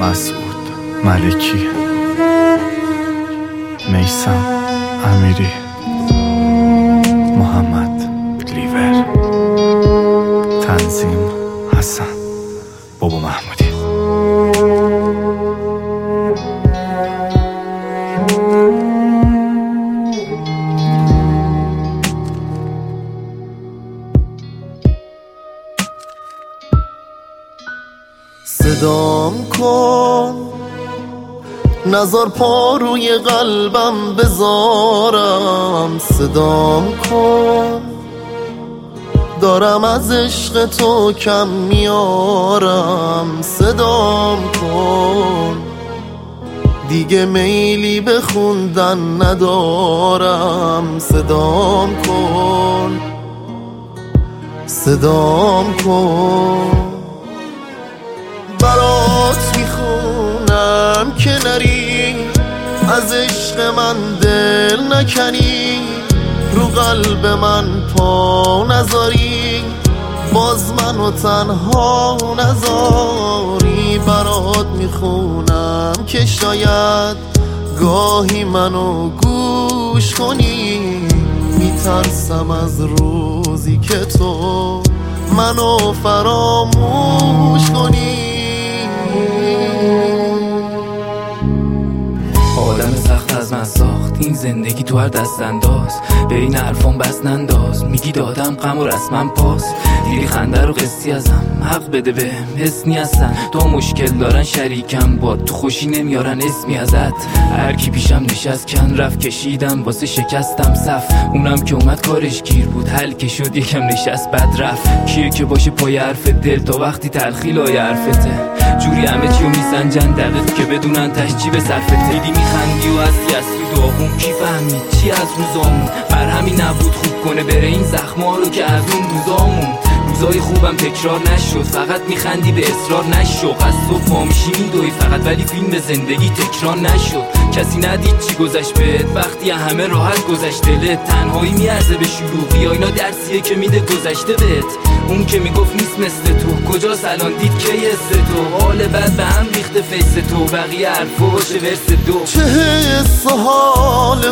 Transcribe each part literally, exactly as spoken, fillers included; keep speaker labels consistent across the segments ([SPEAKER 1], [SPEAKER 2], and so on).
[SPEAKER 1] مسعود ملکی، میثم امیری، محمد لیور، تنظیم حسن بابا محمودی.
[SPEAKER 2] صدام کن نظر پا روی قلبم بذارم، صدام کن دارم از عشق تو کم میارم، صدام کن دیگه میلی به خوندن ندارم، صدام کن صدام کن برات میخونم که نری از عشق من دل نکنی، رو قلب من پا نذاری، باز منو تنها نذاری. برات میخونم که شاید گاهی منو گوش کنی، میترسم از روزی که تو منو فراموش کنی.
[SPEAKER 3] آدم سخت از من ساخت این زندگی، تو هر دست انداز به این حرفان بس ننداز. میگی دادم غم و رسمم پاس، دیری خنده رو قسطی ازم، حق بده بهم حسنی هستن. تو مشکل دارن شریکم با تو، خوشی نمیارن اسمی ازت. هر کی پیشم نشست کن رفت، کشیدم واسه شکستم صف. اونم که اومد کارش گیر بود، حل که شد یکم نشست بد رفت. کیه که باشه پای حرف دل تا وقتی تلخی لای حرفته، جوری همه چیو میسنجن دقیق که بدونن تش چی به صرفته. دیدی میخندی و هستی از تو داغون، کی فهمید چی از روزامون؟ بر همین نبود خوب کنه بره این زخما رو که از اون روزامون. روزای خوبم تکرار نشد، فقط میخندی به اصرار نشو. از صبح پا میشی میدوی فقط، ولی فیلم زندگی تکرار نشد. کسی ندید چی گذشت بهت وقتی همه راحت گذشت دلت. تنهایی میارزه به شلوغی، اینا درسیه که میده گذشته بهت. اون که میگفت نیست مثل تو، کجا الان دید که حس تو؟ حال بد به هم ریخته فیس تو، بقیه حرفو باشه ورس دو.
[SPEAKER 2] چه حس و حال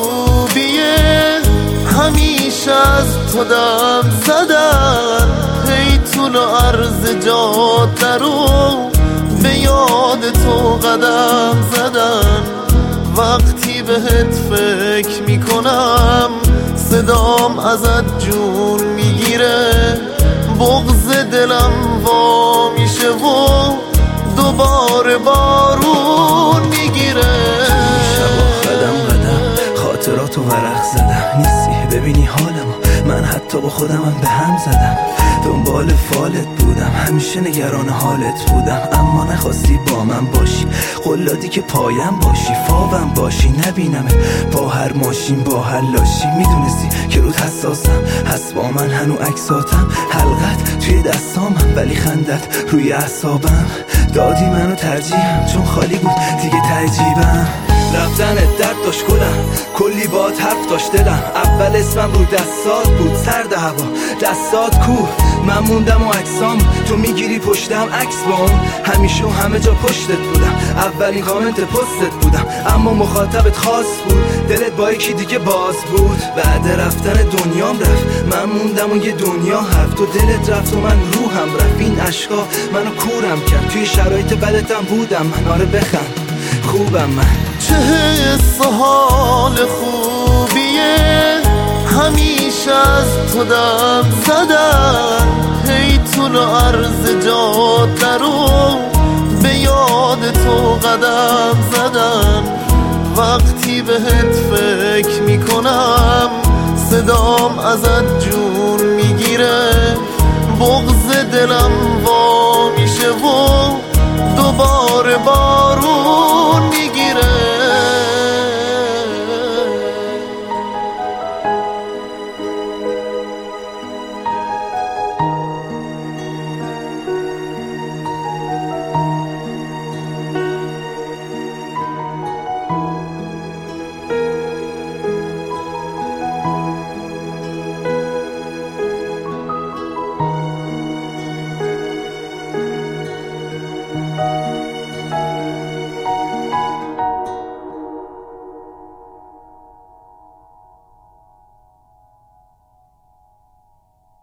[SPEAKER 2] خوبیه همیشه از تو دم زدن، هی طول و عرض جاده رو به یاد تو قدم زدن. وقتی بهت فکر میکنم صدام ازت جون میگیره، بغض دلم وا میشه و دوباره بارون میگیره.
[SPEAKER 4] شبا قدم قدم خاطراتو ورق زدم، نیستی ببینی حالمو، من حتی با خودمم به هم زدم. دنبال فالت بودم، همیشه نگران حالت بودم، اما نخواستی با من باشی. قلادی که پایم باشی، فاوم باشی، نبینمت با هر ماشین با هر لاشی. میدونستی که رود حساسم، هست با من هنو عکساتم، حلقت توی دستامم ولی خندت روی اعصابم. دادی منو ترجیحم چون خالی بود دیگه تعجیبم. رفتنت درد داشت کلم، کلی باد حرف داشت دلم. اول اسمم رو دستات بود، سرد هوا دستات کوه. من موندم و عکسام تو میگیری پشتم عکس با اون. همیشه و همه جا پشتت بودم، اولین کامنت پستت بودم، اما مخاطبت خاص بود، دلت با یکی دیگه باز بود. بعد رفتن دنیام رفت، من موندم و یه دنیا حرف. تو دلت رفت و من روحم رفت، این عشقا منو کورم کرد. توی شرایط بدتم بودم من، آره بخند خوبم من.
[SPEAKER 2] چه حس و حال خوبیه همیشه از تو دم زدن، هی طول و عرض جاده رو به یاد تو قدم زدن. وقتی بهت فکر میکنم صدام ازت جون میگیره، بغض دلم وا میشه و دوباره بارون میگیره.